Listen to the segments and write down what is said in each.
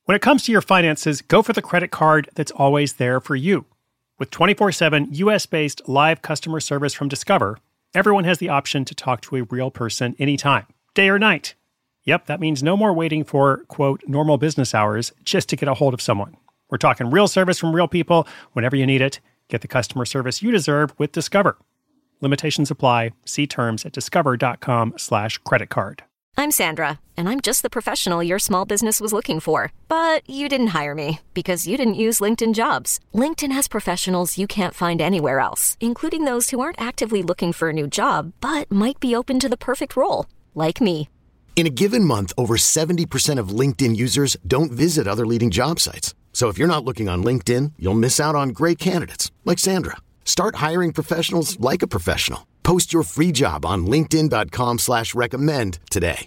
When it comes to your finances, go for the credit card that's always there for you. With 24/7 US-based live customer service from Discover, everyone has the option to talk to a real person anytime, day or night. Yep, that means no more waiting for, quote, normal business hours just to get a hold of someone. We're talking real service from real people whenever you need it. Get the customer service you deserve with Discover. Limitations apply. See terms at discover.com/credit card. I'm Sandra, and I'm just the professional your small business was looking for. But you didn't hire me because you didn't use LinkedIn Jobs. LinkedIn has professionals you can't find anywhere else, including those who aren't actively looking for a new job, but might be open to the perfect role, like me. In a given month, over 70% of LinkedIn users don't visit other leading job sites. So if you're not looking on LinkedIn, you'll miss out on great candidates like Sandra. Start hiring professionals like a professional. Post your free job on linkedin.com/recommend today.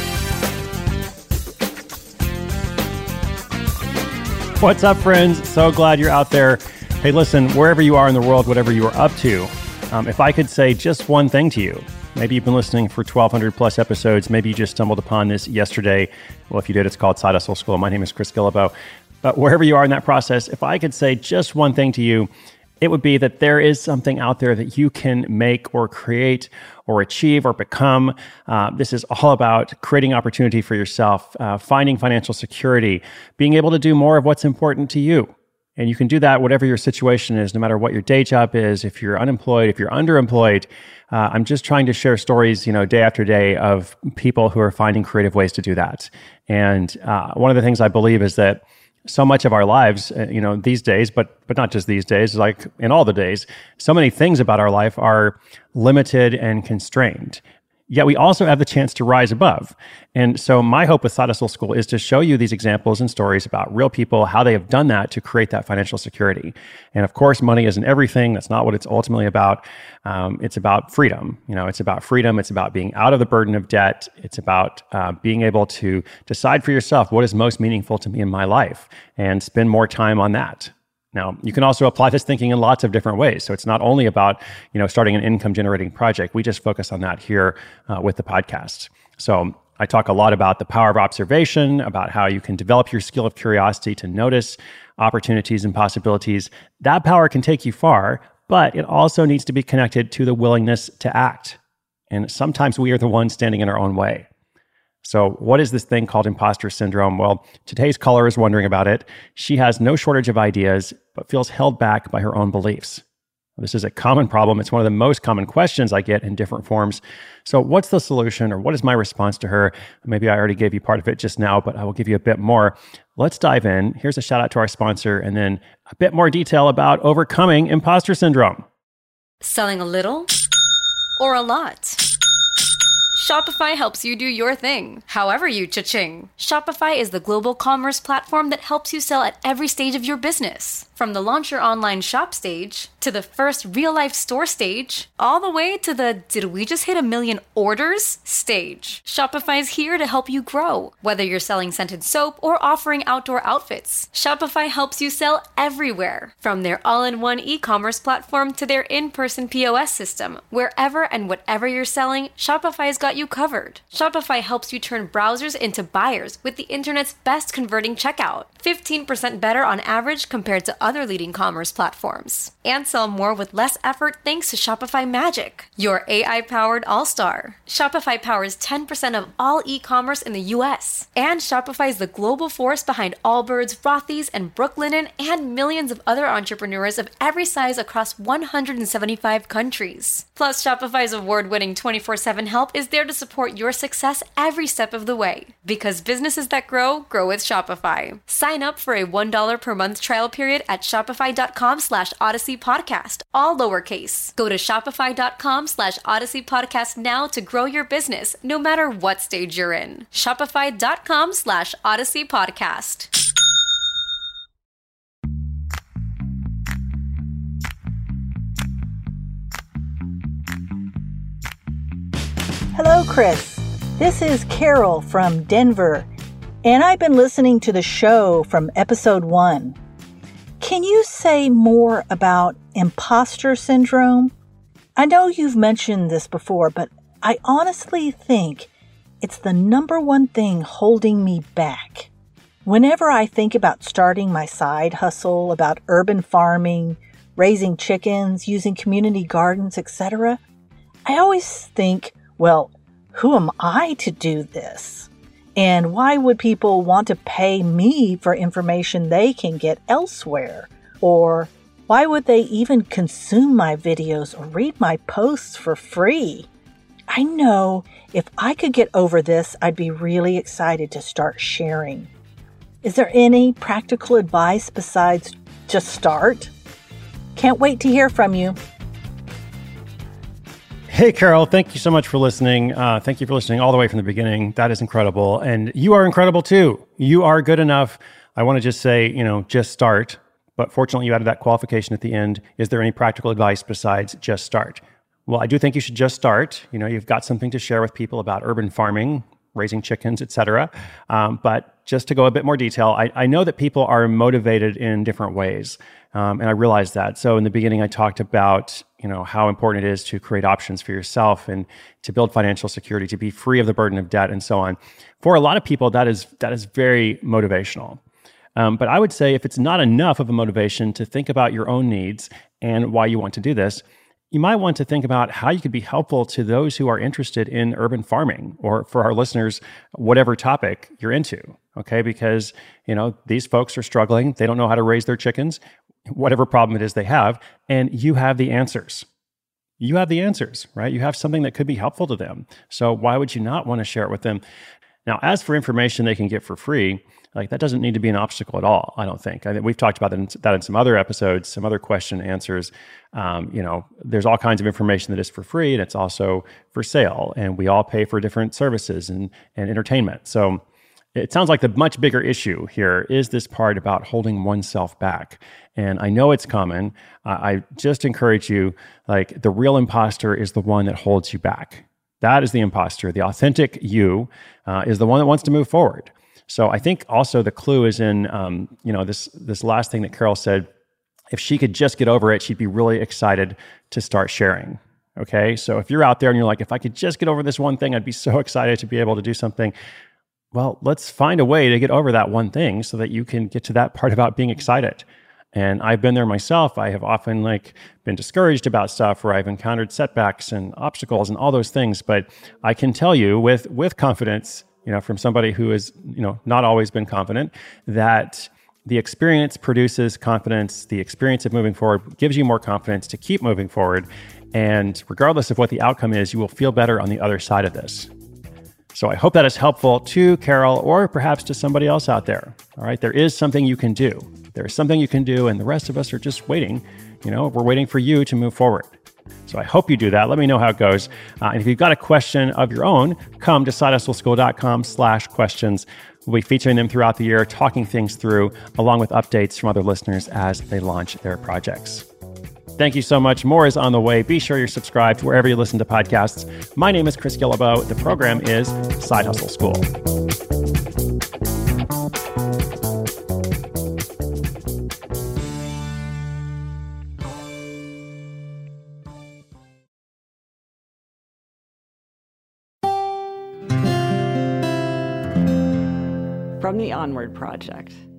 What's up, friends? So glad you're out there. Hey, listen, wherever you are in the world, whatever you are up to, if I could say just one thing to you, maybe you've been listening for 1,200 plus episodes. Maybe you just stumbled upon this yesterday. Well, if you did, it's called Side Hustle School. My name is Chris Guillebeau. But wherever you are in that process, if I could say just one thing to you, it would be that there is something out there that you can make or create or achieve or become. This is all about creating opportunity for yourself, finding financial security, being able to do more of what's important to you. And you can do that whatever your situation is, no matter what your day job is, if you're unemployed, if you're underemployed. I'm just trying to share stories, day after day of people who are finding creative ways to do that. And one of the things I believe is that so much of our lives, these days, but not just these days, like in all the days, so many things about our life are limited and constrained. Yet we also have the chance to rise above. And so my hope with Side Hustle School is to show you these examples and stories about real people, how they have done that to create that financial security. And of course, money isn't everything. That's not what it's ultimately about. It's about freedom. It's about freedom. It's about being out of the burden of debt. It's about being able to decide for yourself what is most meaningful to me in my life and spend more time on that. Now, you can also apply this thinking in lots of different ways. So it's not only about, starting an income generating project. We just focus on that here with the podcast. So I talk a lot about the power of observation, about how you can develop your skill of curiosity to notice opportunities and possibilities. That power can take you far, but it also needs to be connected to the willingness to act. And sometimes we are the ones standing in our own way. So what is this thing called imposter syndrome? Well, today's caller is wondering about it. She has no shortage of ideas, but feels held back by her own beliefs. This is a common problem. It's one of the most common questions I get in different forms. So what's the solution, or what is my response to her? Maybe I already gave you part of it just now, but I will give you a bit more. Let's dive in. Here's a shout out to our sponsor, and then a bit more detail about overcoming imposter syndrome. Selling a little or a lot? Shopify helps you do your thing, however you cha-ching. Shopify is the global commerce platform that helps you sell at every stage of your business. From the launch your online shop stage, to the first real-life store stage, all the way to the did we just hit 1 million orders stage. Shopify is here to help you grow. Whether you're selling scented soap or offering outdoor outfits, Shopify helps you sell everywhere. From their all-in-one e-commerce platform to their in-person POS system, wherever and whatever you're selling, Shopify's got you covered. Shopify helps you turn browsers into buyers with the internet's best converting checkout, 15% better on average compared to other leading commerce platforms. And sell more with less effort thanks to Shopify Magic, your AI-powered all-star. Shopify powers 10% of all e-commerce in the US. And Shopify is the global force behind Allbirds, Rothy's, and Brooklinen, and millions of other entrepreneurs of every size across 175 countries. Plus, Shopify's award-winning 24/7 help is there to support your success every step of the way. Because businesses that grow with Shopify. Sign up for a $1 per month trial period at shopify.com/Odyssey Podcast, all lowercase. Go to shopify.com/Odyssey Podcast now to grow your business, no matter what stage you're in. Shopify.com/Odyssey Podcast. Hello, Chris. This is Carol from Denver, and I've been listening to the show from episode 1. Can you say more about imposter syndrome? I know you've mentioned this before, but I honestly think it's the number one thing holding me back. Whenever I think about starting my side hustle, about urban farming, raising chickens, using community gardens, etc., I always think, well, who am I to do this? And why would people want to pay me for information they can get elsewhere? Or why would they even consume my videos or read my posts for free? I know if I could get over this, I'd be really excited to start sharing. Is there any practical advice besides just start? Can't wait to hear from you. Hey, Carol, thank you so much for listening. Thank you for listening all the way from the beginning. That is incredible. And you are incredible too. You are good enough. I want to just say, just start. But fortunately, you added that qualification at the end. Is there any practical advice besides just start? Well, I do think you should just start. You've got something to share with people about urban farming, raising chickens, etc. But just to go a bit more detail, I know that people are motivated in different ways. And I realize that. So in the beginning, I talked about, how important it is to create options for yourself and to build financial security, to be free of the burden of debt and so on. For a lot of people, that is very motivational. But I would say if it's not enough of a motivation to think about your own needs and why you want to do this, you might want to think about how you could be helpful to those who are interested in urban farming, or for our listeners, whatever topic you're into, okay? Because, these folks are struggling. They don't know how to raise their chickens, whatever problem it is they have, and you have the answers. You have the answers, right? You have something that could be helpful to them. So why would you not want to share it with them? Now, as for information they can get for free, that doesn't need to be an obstacle at all, I don't think. I think we've talked about that in some other episodes, some other question and answers. There's all kinds of information that is for free, and it's also for sale. And we all pay for different services and entertainment. So it sounds like the much bigger issue here is this part about holding oneself back. And I know it's common. I just encourage you, the real imposter is the one that holds you back. That is the imposter. The authentic you is the one that wants to move forward. So I think also the clue is in, this last thing that Carol said. If she could just get over it, she'd be really excited to start sharing. Okay. So if you're out there and you're like, if I could just get over this one thing, I'd be so excited to be able to do something. Well, let's find a way to get over that one thing so that you can get to that part about being excited. And I've been there myself. I have often been discouraged about stuff where I've encountered setbacks and obstacles and all those things. But I can tell you with confidence, from somebody who has, not always been confident, that the experience produces confidence. The experience of moving forward gives you more confidence to keep moving forward. And regardless of what the outcome is, you will feel better on the other side of this. So I hope that is helpful to Carol, or perhaps to somebody else out there. All right, there is something you can do. There is something you can do, and the rest of us are just waiting. We're waiting for you to move forward. So I hope you do that. Let me know how it goes. And if you've got a question of your own, come to sidehustleschool.com/questions. We'll be featuring them throughout the year, talking things through, along with updates from other listeners as they launch their projects. Thank you so much. More is on the way. Be sure you're subscribed wherever you listen to podcasts. My name is Chris Guillebeau. The program is Side Hustle School. From the Onward Project.